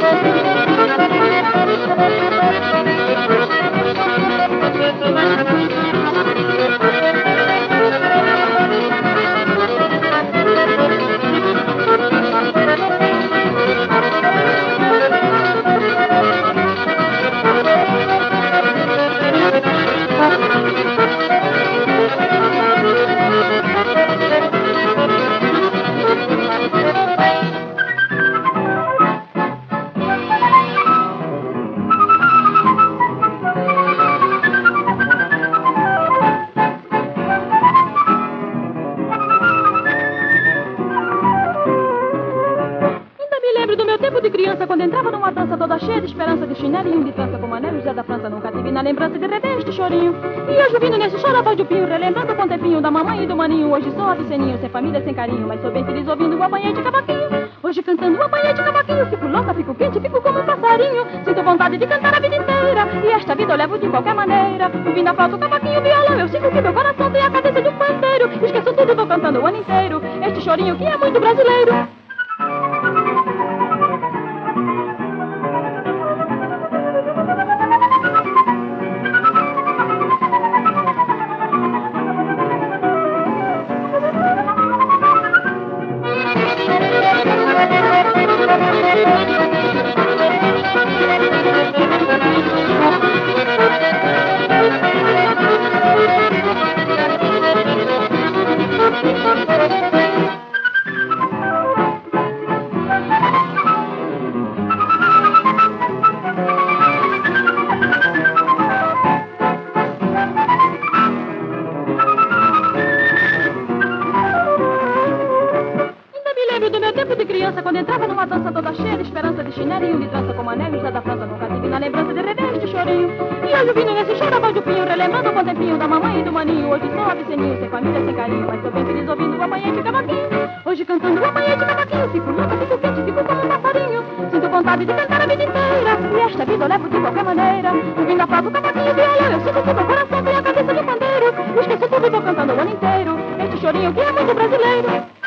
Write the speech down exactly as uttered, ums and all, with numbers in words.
Do meu tempo de criança, quando entrava numa dança toda cheia de esperança, de chinelinho, de trança como anel, José da França nunca tive na lembrança de rever este chorinho. E hoje vindo nesse choro a voz do pinho, relembrando com tempinho da mamãe e do maninho. Hoje sou aviceninho, sem família, sem carinho, mas sou bem feliz ouvindo o apanhei de cavaquinho. Hoje cantando o apanhei de cavaquinho, fico louca, fico quente, fico como um passarinho. Sinto vontade de cantar a vida inteira, e esta vida eu levo de qualquer maneira. Ouvindo a flauta, o cavaquinho, o violão, eu sinto que meu coração tem a cadência de um pandeiro. Esqueço tudo e vou cantando o ano inteiro, este chorinho que é muito brasileiro. Do meu tempo de criança, quando entrava numa dança toda cheia de esperança, de chinelinho, de trança como anel, José da França nunca tive na lembrança de rever este chorinho. E hoje vindo nesse choro a voz do pinho, relembrando com tempinho da mamãe e do maninho. Hoje sou aviceninho, sem família, sem carinho, mas sou bem feliz ouvindo o apanhei de cavaquinho. Hoje cantando o apanhei de cavaquinho, fico louca, fico quente, fico como um passarinho. Sinto vontade de cantar a vida inteira, e esta vida eu levo de qualquer maneira. Ouvindo a flauta, o cavaquinho, o violão, eu sinto que meu coração tem a cabeça de um pandeiro. Esqueço tudo e vou cantando o ano inteiro, este chorinho que é muito brasileiro.